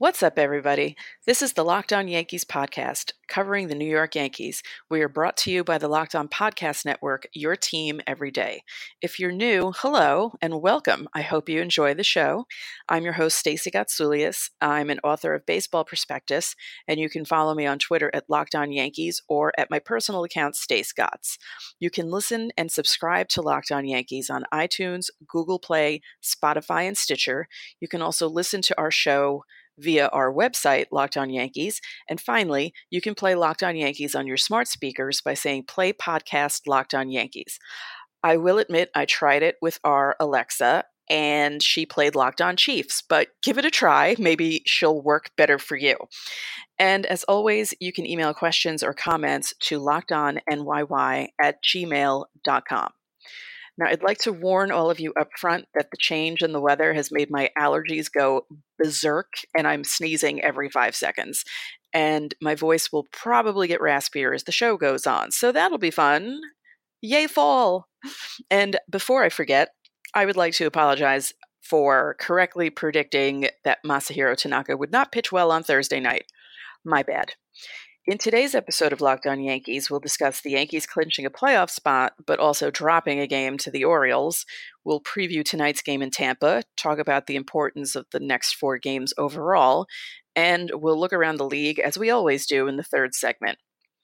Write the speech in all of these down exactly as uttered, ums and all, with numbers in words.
What's up, everybody? This is the Locked On Yankees podcast, covering the New York Yankees. We are brought to you by the Locked On Podcast Network, your team every day. If you're new, hello and welcome. I hope you enjoy the show. I'm your host, Stacey Gotsoulias. I'm an author of Baseball Prospectus, and you can follow me on Twitter at Locked On Yankees or at my personal account, Stace Gotts. You can listen and subscribe to Locked On Yankees on iTunes, Google Play, Spotify, and Stitcher. You can also listen to our show via our website, Locked On Yankees. And finally, you can play Locked On Yankees on your smart speakers by saying play podcast Locked On Yankees. I will admit I tried it with our Alexa and she played Locked On Chiefs, but give it a try. Maybe she'll work better for you. And as always, you can email questions or comments to lockedonnyy at gmail dot com. Now, I'd like to warn all of you up front that the change in the weather has made my allergies go berserk, and I'm sneezing every five seconds. And my voice will probably get raspier as the show goes on, so that'll be fun. Yay, fall! And before I forget, I would like to apologize for correctly predicting that Masahiro Tanaka would not pitch well on Thursday night. My bad. In today's episode of Locked On Yankees, we'll discuss the Yankees clinching a playoff spot, but also dropping a game to the Orioles. We'll preview tonight's game in Tampa, talk about the importance of the next four games overall, and we'll look around the league, as we always do in the third segment.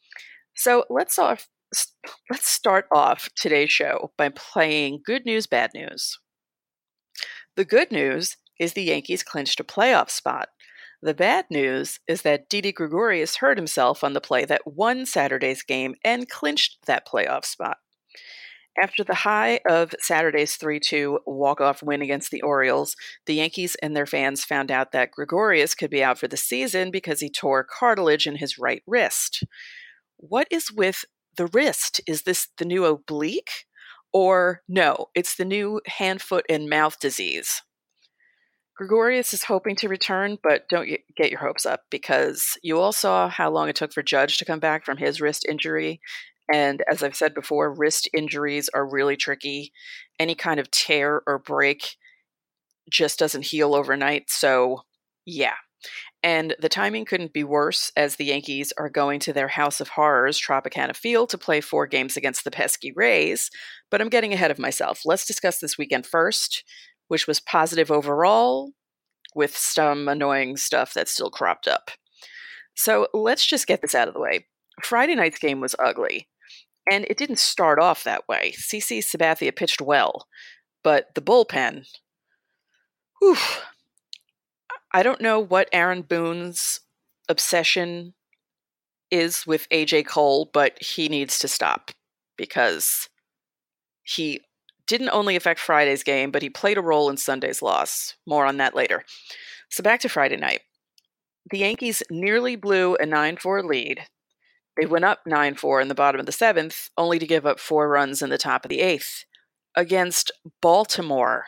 So let's off, let's start off today's show by playing good news, bad news. The good news is the Yankees clinched a playoff spot. The bad news is that Didi Gregorius hurt himself on the play that won Saturday's game and clinched that playoff spot. After the high of Saturday's three two walk-off win against the Orioles, the Yankees and their fans found out that Gregorius could be out for the season because he tore cartilage in his right wrist. What is with the wrist? Is this the new oblique? Or no, it's the new hand, foot, and mouth disease. Gregorius is hoping to return, but don't get your hopes up because you all saw how long it took for Judge to come back from his wrist injury. And as I've said before, wrist injuries are really tricky. Any kind of tear or break just doesn't heal overnight. So, yeah. And the timing couldn't be worse as the Yankees are going to their House of Horrors, Tropicana Field, to play four games against the pesky Rays. But I'm getting ahead of myself. Let's discuss this weekend first, which was positive overall, with some annoying stuff that still cropped up. So let's just get this out of the way. Friday night's game was ugly, and it didn't start off that way. CC Sabathia pitched well, but the bullpen, whew, I don't know what Aaron Boone's obsession is with A J Cole, but he needs to stop because he didn't only affect Friday's game, but he played a role in Sunday's loss. More on that later. So back to Friday night. The Yankees nearly blew a nine four lead. They went up nine four in the bottom of the seventh, only to give up four runs in the top of the eighth against Baltimore.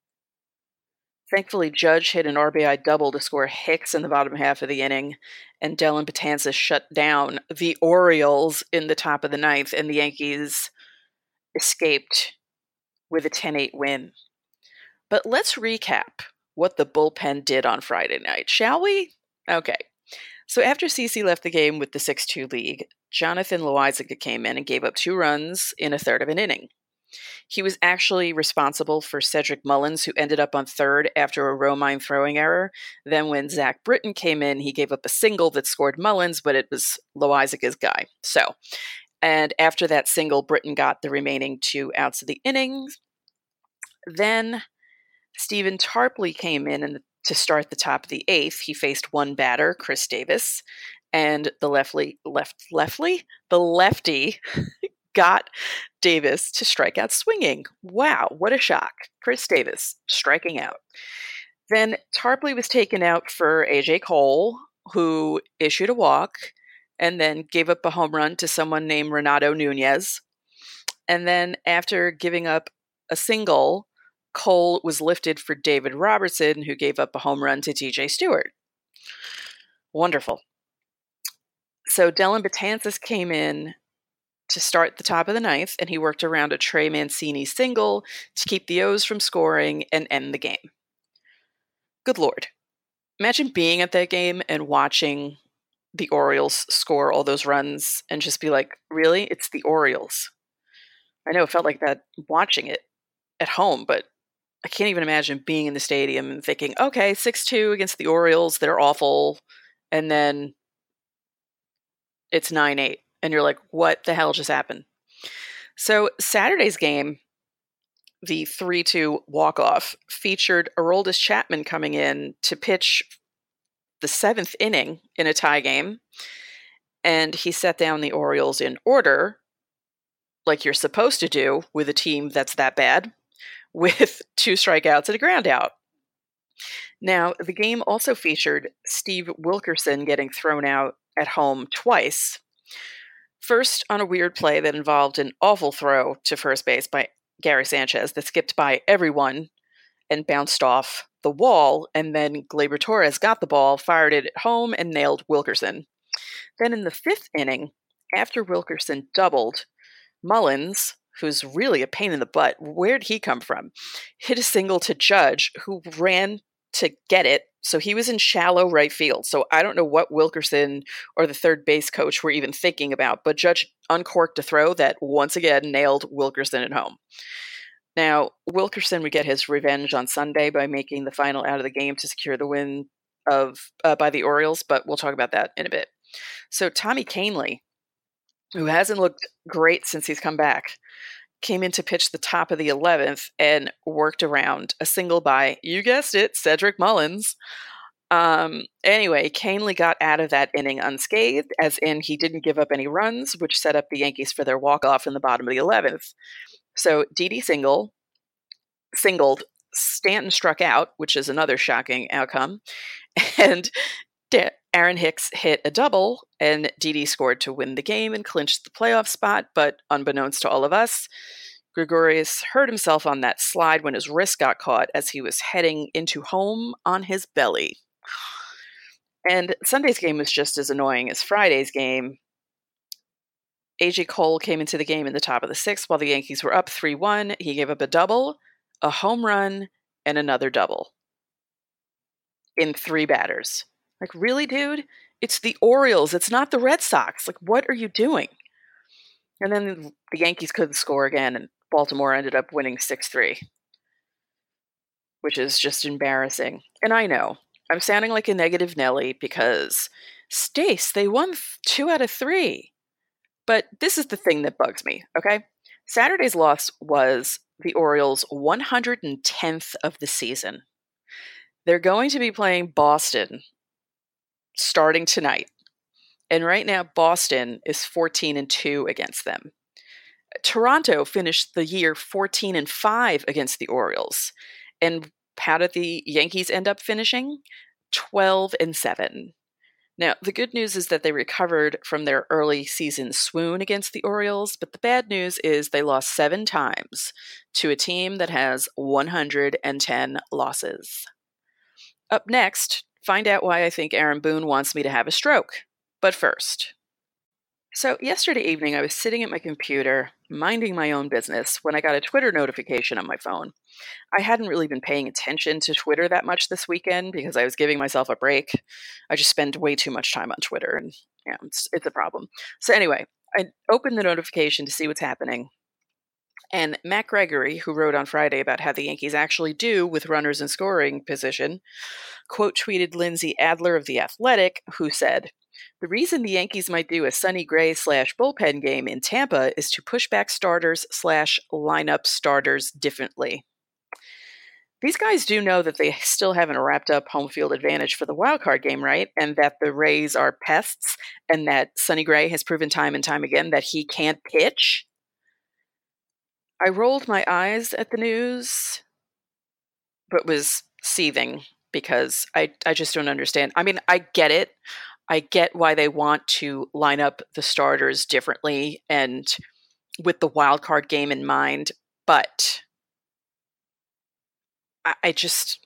Thankfully, Judge hit an R B I double to score Hicks in the bottom half of the inning, and Dellin Betances shut down the Orioles in the top of the ninth, and the Yankees escaped with a ten eight win. But let's recap what the bullpen did on Friday night, shall we? Okay. So after CeCe left the game with the six two lead, Jonathan Loáisiga came in and gave up two runs in a third of an inning. He was actually responsible for Cedric Mullins, who ended up on third after a Romine throwing error. Then when Zach Britton came in, he gave up a single that scored Mullins, but it was Loáisiga's guy. So, and after that single, Britton got the remaining two outs of the innings. Then Stephen Tarpley came in and to start the top of the eighth. He faced one batter, Chris Davis, and the leftly, left, leftly, the lefty got Davis to strike out swinging. Wow, what a shock. Chris Davis striking out. Then Tarpley was taken out for A J Cole, who issued a walk and then gave up a home run to someone named Renato Nunez. And then after giving up a single, Cole was lifted for David Robertson, who gave up a home run to T J Stewart. Wonderful. So Dellin Betances came in to start the top of the ninth, and he worked around a Trey Mancini single to keep the O's from scoring and end the game. Good Lord. imagine being at that game and watching the Orioles score all those runs and just be like, really? It's the Orioles. I know it felt like that watching it at home, but I can't even imagine being in the stadium and thinking, okay, six two against the Orioles, they're awful, and then it's nine eight, and you're like, what the hell just happened? So Saturday's game, the three two walk-off, featured Aroldis Chapman coming in to pitch the seventh inning in a tie game, and he set down the Orioles in order, like you're supposed to do with a team that's that bad, with two strikeouts and a ground out. Now, the game also featured Steve Wilkerson getting thrown out at home twice. First, on a weird play that involved an awful throw to first base by Gary Sanchez that skipped by everyone and bounced off the wall, and then Gleyber Torres got the ball, fired it at home, and nailed Wilkerson. Then in the fifth inning, after Wilkerson doubled, Mullins, who's really a pain in the butt, where'd he come from, hit a single to Judge, who ran to get it. So he was in shallow right field. So I don't know what Wilkerson or the third base coach were even thinking about, but Judge uncorked a throw that once again nailed Wilkerson at home. Now, Wilkerson would get his revenge on Sunday by making the final out of the game to secure the win of uh, by the Orioles, but we'll talk about that in a bit. So Tommy Kahnle, who hasn't looked great since he's come back, came in to pitch the top of the eleventh and worked around a single by, you guessed it, Cedric Mullins. Um, anyway, Kahnle got out of that inning unscathed, as in he didn't give up any runs, which set up the Yankees for their walk-off in the bottom of the eleventh. So Didi single, singled, Stanton struck out, which is another shocking outcome, and Aaron Hicks hit a double, and Didi scored to win the game and clinched the playoff spot, but unbeknownst to all of us, Gregorius hurt himself on that slide when his wrist got caught as he was heading into home on his belly. And Sunday's game was just as annoying as Friday's game. A J Cole came into the game in the top of the sixth while the Yankees were up three one. He gave up a double, a home run, and another double in three batters. Like, really, dude? It's the Orioles. It's not the Red Sox. Like, what are you doing? And then the Yankees couldn't score again, and Baltimore ended up winning six three, which is just embarrassing. And I know, I'm sounding like a negative Nelly because, Stace, they won two out of three. But this is the thing that bugs me, okay? Saturday's loss was the Orioles' one hundred tenth of the season. They're going to be playing Boston starting tonight. And right now, Boston is fourteen and two against them. Toronto finished the year fourteen and five against the Orioles. And how did the Yankees end up finishing? twelve and seven. Now, the good news is that they recovered from their early season swoon against the Orioles, but the bad news is they lost seven times to a team that has one hundred ten losses. Up next, find out why I think Aaron Boone wants me to have a stroke. But first, so yesterday evening I was sitting at my computer, minding my own business, when I got a Twitter notification on my phone. I hadn't really been paying attention to Twitter that much this weekend because I was giving myself a break. I just spend way too much time on Twitter, and yeah, it's, it's a problem. So anyway, I opened the notification to see what's happening. And Matt Gregory, who wrote on Friday about how the Yankees actually do with runners in scoring position, quote tweeted Lindsay Adler of The Athletic, who said, "The reason the Yankees might do a Sonny Gray slash bullpen game in Tampa is to push back starters slash lineup starters differently." These guys do know that they still haven't wrapped up home field advantage for the wild card game, right? And that the Rays are pests, and that Sonny Gray has proven time and time again that he can't pitch. I rolled my eyes at the news, but was seething because I, I just don't understand. I mean, I get it. I get why they want to line up the starters differently and with the wild card game in mind, but I, I just...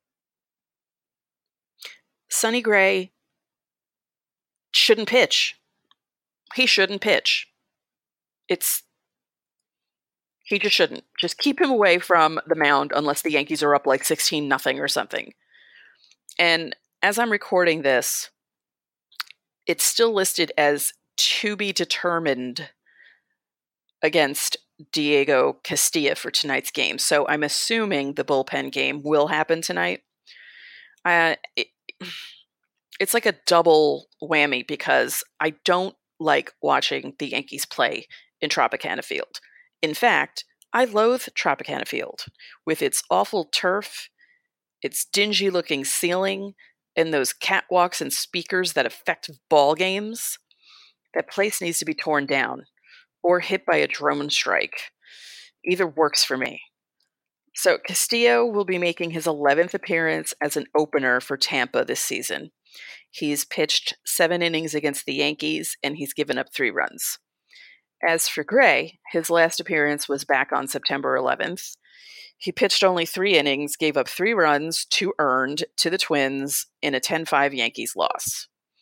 Sonny Gray shouldn't pitch. He shouldn't pitch. It's... He just shouldn't. Just keep him away from the mound unless the Yankees are up like sixteen nothing or something. And as I'm recording this, it's still listed as to be determined against Diego Castilla for tonight's game. So I'm assuming the bullpen game will happen tonight. Uh, it, it's like a double whammy because I don't like watching the Yankees play in Tropicana Field. In fact, I loathe Tropicana Field with its awful turf, its dingy-looking ceiling, and those catwalks and speakers that affect ball games. That place needs to be torn down or hit by a drone strike. Either works for me. So Castillo will be making his eleventh appearance as an opener for Tampa this season. He's pitched seven innings against the Yankees, and he's given up three runs. As for Gray, his last appearance was back on September eleventh. He pitched only three innings, gave up three runs, two earned, to the Twins in a ten five Yankees loss.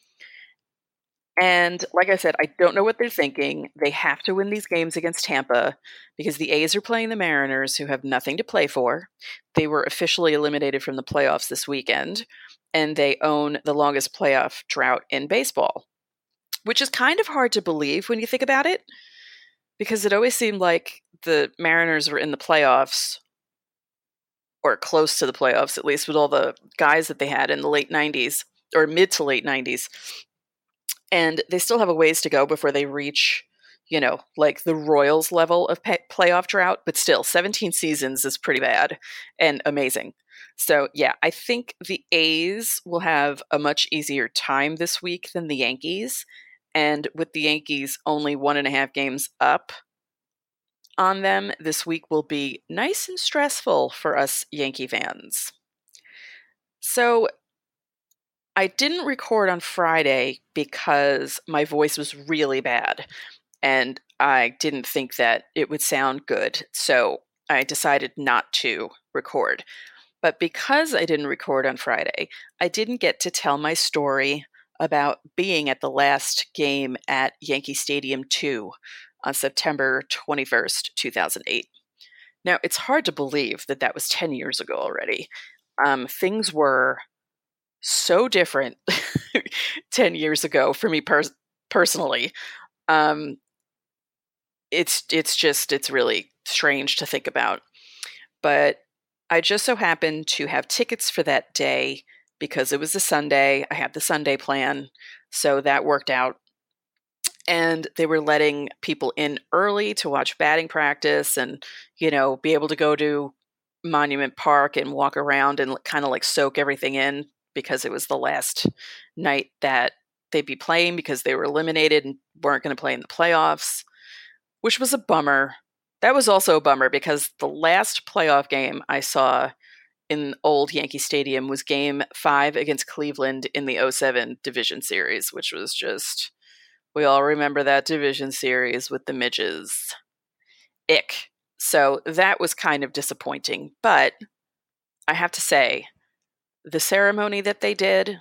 And like I said, I don't know what they're thinking. They have to win these games against Tampa because the A's are playing the Mariners, who have nothing to play for. They were officially eliminated from the playoffs this weekend, and they own the longest playoff drought in baseball, which is kind of hard to believe when you think about it, because it always seemed like the Mariners were in the playoffs, or close to the playoffs, at least with all the guys that they had in the late nineties, or mid to late nineties. And they still have a ways to go before they reach, you know, like the Royals level of pay- playoff drought. But still, seventeen seasons is pretty bad and amazing. So, yeah, I think the A's will have a much easier time this week than the Yankees. And with the Yankees only one and a half games up on them, this week will be nice and stressful for us Yankee fans. So, I didn't record on Friday because my voice was really bad and I didn't think that it would sound good. So I decided not to record. But because I didn't record on Friday, I didn't get to tell my story about being at the last game at Yankee Stadium two on September twenty-first, two thousand eight. Now, it's hard to believe that that was ten years ago already. Um, things were so different ten years ago for me pers- personally. Um, it's it's just it's really strange to think about. But I just so happened to have tickets for that day because it was a Sunday. I had the Sunday plan, so that worked out. And they were letting people in early to watch batting practice and, you know, be able to go to Monument Park and walk around and kind of like soak everything in, because it was the last night that they'd be playing because they were eliminated and weren't going to play in the playoffs, which was a bummer. That was also a bummer because the last playoff game I saw in old Yankee Stadium was game five against Cleveland in the oh seven division series, which was just, we all remember that division series with the midges. Ick. So that was kind of disappointing, but I have to say, the ceremony that they did,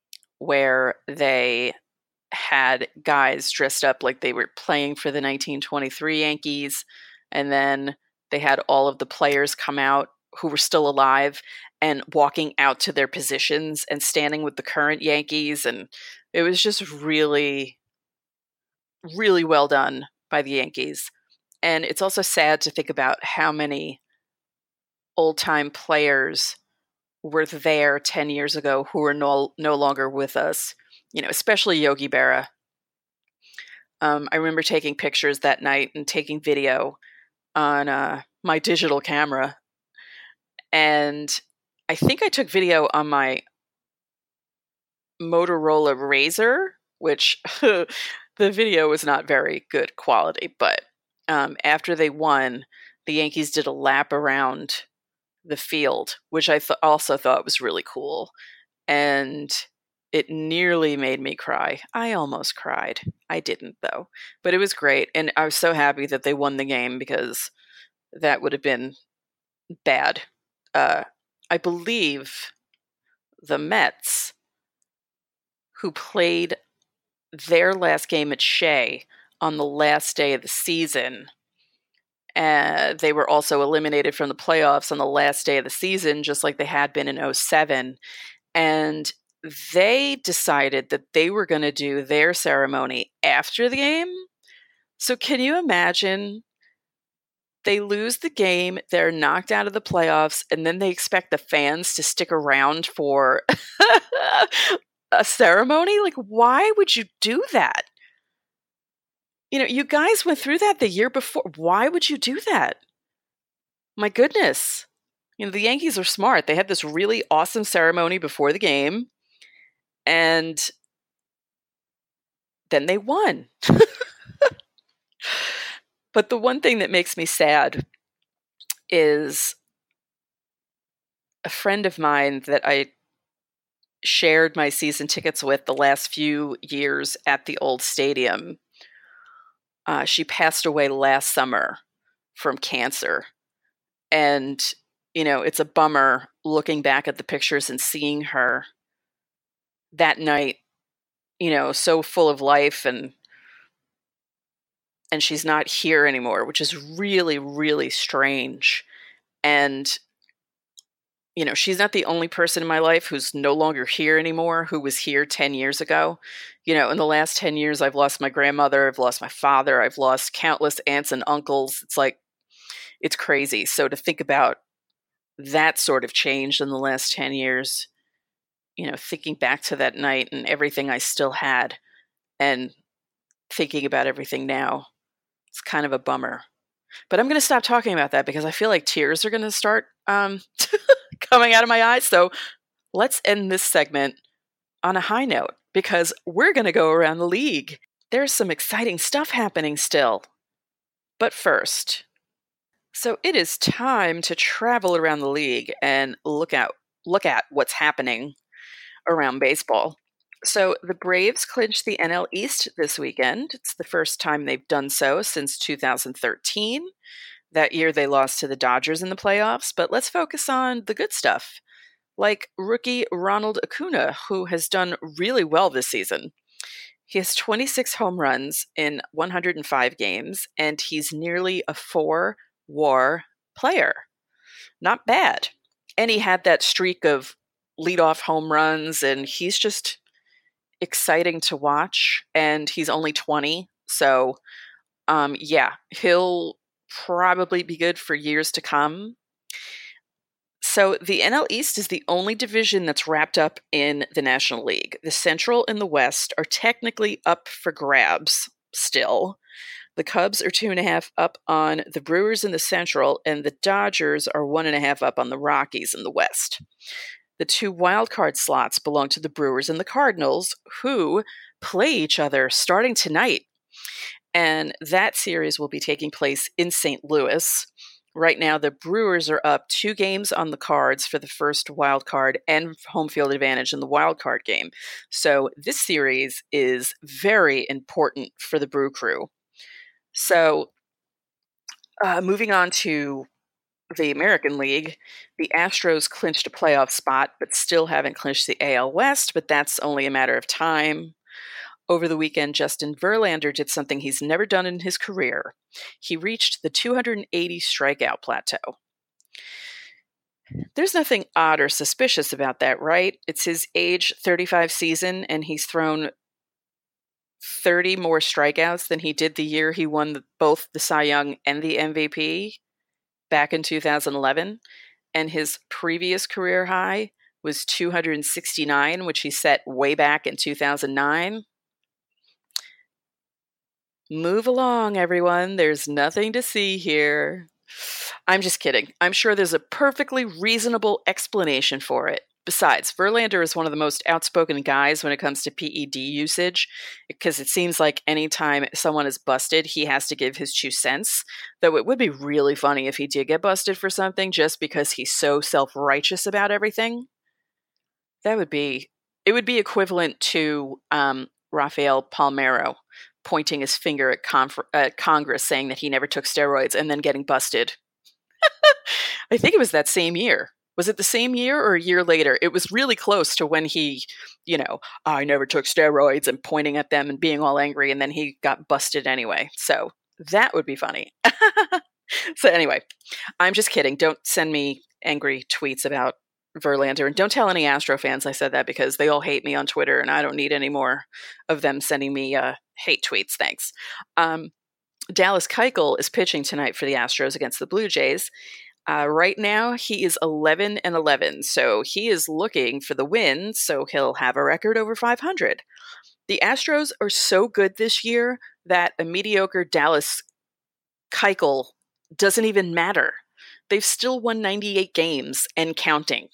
where they had guys dressed up like they were playing for the nineteen twenty-three Yankees, and then they had all of the players come out who were still alive and walking out to their positions and standing with the current Yankees, and it was just really, really well done by the Yankees. And it's also sad to think about how many old-time players were there ten years ago who are no, no longer with us, you know, especially Yogi Berra. Um, I remember taking pictures that night and taking video on uh, my digital camera. And I think I took video on my Motorola Razr, which the video was not very good quality. But um, after they won, the Yankees did a lap around the field, which I th- also thought was really cool. And it nearly made me cry. I almost cried. I didn't, though. But it was great. And I was so happy that they won the game because that would have been bad. Uh, I believe the Mets, who played their last game at Shea on the last day of the season, Uh, they were also eliminated from the playoffs on the last day of the season, just like they had been in oh seven. And they decided that they were going to do their ceremony after the game. So can you imagine? They lose the game, they're knocked out of the playoffs, and then they expect the fans to stick around for a ceremony? Like, why would you do that? You know, you guys went through that the year before. Why would you do that? My goodness. You know, the Yankees are smart. They had this really awesome ceremony before the game, and then they won. But the one thing that makes me sad is a friend of mine that I shared my season tickets with the last few years at the old stadium. Uh, she passed away last summer from cancer. And, you know, it's a bummer looking back at the pictures and seeing her that night, you know, so full of life, and and she's not here anymore, which is really, really strange. And, you know, she's not the only person in my life who's no longer here anymore, who was here ten years ago. You know, in the last ten years, I've lost my grandmother, I've lost my father, I've lost countless aunts and uncles. It's like, it's crazy. So to think about that sort of change in the last ten years, you know, thinking back to that night and everything I still had, and thinking about everything now, it's kind of a bummer. But I'm going to stop talking about that because I feel like tears are going to start um, coming out of my eyes. So let's end this segment on a high note, because we're going to go around the league. There's some exciting stuff happening still. But first, so it is time to travel around the league and look at look at what's happening around baseball. So the Braves clinched the N L East this weekend. It's the first time they've done so since two thousand thirteen. That year they lost to the Dodgers in the playoffs, but let's focus on the good stuff, like rookie Ronald Acuna, who has done really well this season. He has twenty-six home runs in one hundred five games, and he's nearly a four-WAR player. Not bad. And he had that streak of leadoff home runs, and he's just exciting to watch, and he's only twenty. So, um, yeah, he'll probably be good for years to come. So the N L East is the only division that's wrapped up in the National League. The Central and the West are technically up for grabs still. The Cubs are two and a half up on the Brewers in the Central, and the Dodgers are one and a half up on the Rockies in the West. The two wildcard slots belong to the Brewers and the Cardinals, who play each other starting tonight. And that series will be taking place in Saint Louis. Right now, the Brewers are up two games on the Cards for the first wild card and home field advantage in the wild card game. So this series is very important for the Brew Crew. So uh, moving on to the American League, the Astros clinched a playoff spot, but still haven't clinched the A L West, but that's only a matter of time. Over the weekend, Justin Verlander did something he's never done in his career. He reached the two hundred eighty strikeout plateau. There's nothing odd or suspicious about that, right? It's his age thirty-five season, and he's thrown thirty more strikeouts than he did the year he won the, both the Cy Young and the M V P back in two thousand eleven. And his previous career high was two hundred sixty-nine, which he set way back in two thousand nine. Move along, everyone. There's nothing to see here. I'm just kidding. I'm sure there's a perfectly reasonable explanation for it. Besides, Verlander is one of the most outspoken guys when it comes to P E D usage, because it seems like anytime someone is busted, he has to give his two cents. Though it would be really funny if he did get busted for something just because he's so self-righteous about everything. That would be, it would be equivalent to um, Rafael Palmeiro pointing his finger at, conf- at Congress saying that he never took steroids and then getting busted. I think it was that same year. Was it the same year or a year later? It was really close to when he, you know, I never took steroids and pointing at them and being all angry, and then he got busted anyway. So that would be funny. So anyway, I'm just kidding. Don't send me angry tweets about Verlander. And don't tell any Astro fans I said that, because they all hate me on Twitter, and I don't need any more of them sending me uh, hate tweets. Thanks. Um, Dallas Keuchel is pitching tonight for the Astros against the Blue Jays. Uh, right now, he is eleven and eleven, so he is looking for the win, so he'll have a record over five hundred. The Astros are so good this year that a mediocre Dallas Keuchel doesn't even matter. They've still won ninety-eight games and counting.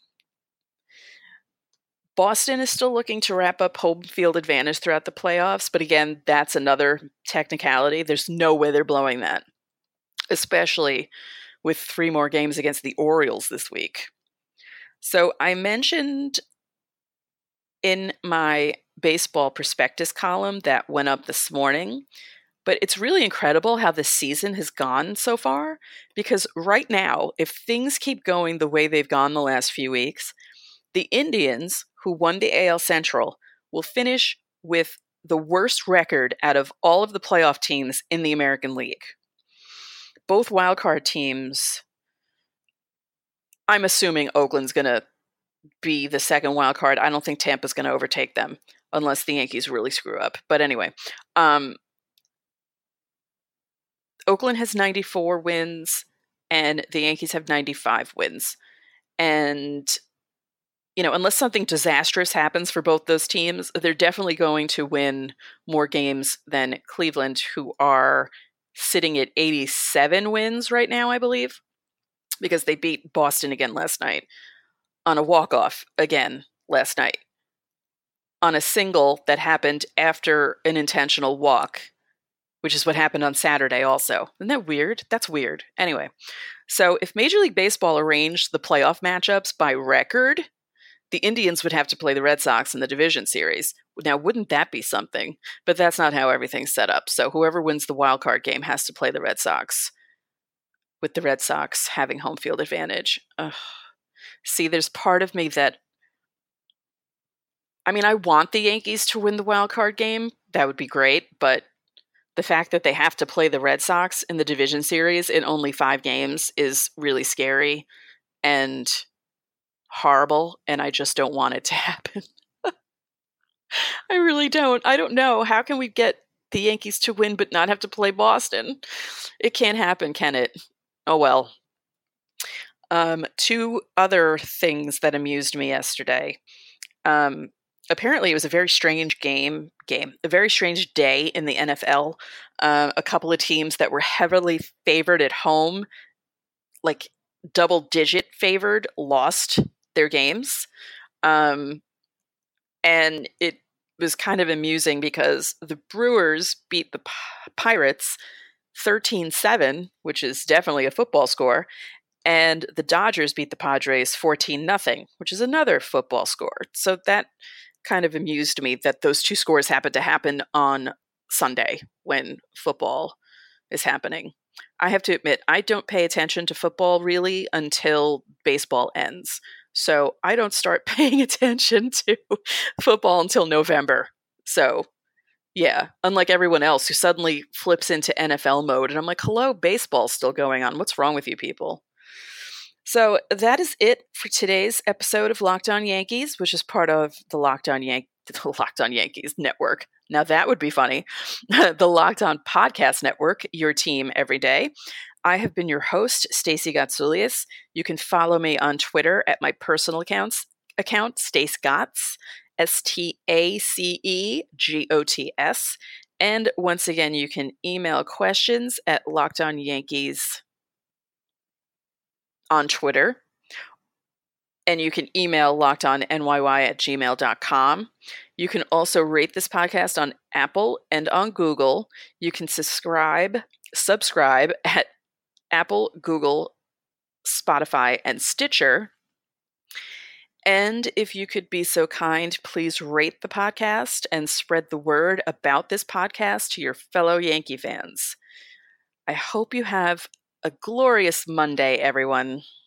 Boston is still looking to wrap up home field advantage throughout the playoffs, but again, that's another technicality. There's no way they're blowing that, especially with three more games against the Orioles this week. So I mentioned in my baseball prospectus column that went up this morning, but it's really incredible how this season has gone so far, because right now, if things keep going the way they've gone the last few weeks, the Indians, who won the A L Central, will finish with the worst record out of all of the playoff teams in the American League. Both wildcard teams, I'm assuming Oakland's going to be the second wildcard. I don't think Tampa's going to overtake them unless the Yankees really screw up. But anyway, um, Oakland has ninety-four wins and the Yankees have ninety-five wins. And you know, unless something disastrous happens for both those teams, they're definitely going to win more games than Cleveland, who are sitting at eighty-seven wins right now, I believe, because they beat Boston again last night on a walk-off again last night on a single that happened after an intentional walk, which is what happened on Saturday also. Isn't that weird? That's weird. Anyway, so if Major League Baseball arranged the playoff matchups by record, the Indians would have to play the Red Sox in the division series. Now, wouldn't that be something? But that's not how everything's set up. So whoever wins the wild card game has to play the Red Sox, with the Red Sox having home field advantage. Ugh. See, there's part of me that, I mean, I want the Yankees to win the wild card game. That would be great. But the fact that they have to play the Red Sox in the division series in only five games is really scary and horrible, and I just don't want it to happen. I really don't. I don't know. How can we get the Yankees to win but not have to play Boston? It can't happen, can it? Oh well. Um, two other things that amused me yesterday. Um, apparently, it was a very strange game. Game, a very strange day in the N F L. Uh, a couple of teams that were heavily favored at home, like double-digit favored, lost their games. Um, and it was kind of amusing because the Brewers beat the P- Pirates thirteen seven, which is definitely a football score, and the Dodgers beat the Padres fourteen nothing, which is another football score. So that kind of amused me that those two scores happened to happen on Sunday when football is happening. I have to admit, I don't pay attention to football really until baseball ends. So I don't start paying attention to football until November. So yeah, unlike everyone else who suddenly flips into N F L mode. And I'm like, hello, baseball's still going on. What's wrong with you people? So that is it for today's episode of Locked On Yankees, which is part of the Locked On, Yan- the Locked On Yankees network. Now that would be funny. The Locked On Podcast Network, your team every day. I have been your host, Stacey Gotsoulias. You can follow me on Twitter at my personal accounts, account, Stace Gotts, S T A C E G O T S. And once again, you can email questions at Locked On Yankees on Twitter. And you can email lockedonnyy at gmail dot com. You can also rate this podcast on Apple and on Google. You can subscribe, subscribe at Apple, Google, Spotify, and Stitcher. And if you could be so kind, please rate the podcast and spread the word about this podcast to your fellow Yankee fans. I hope you have a glorious Monday, everyone.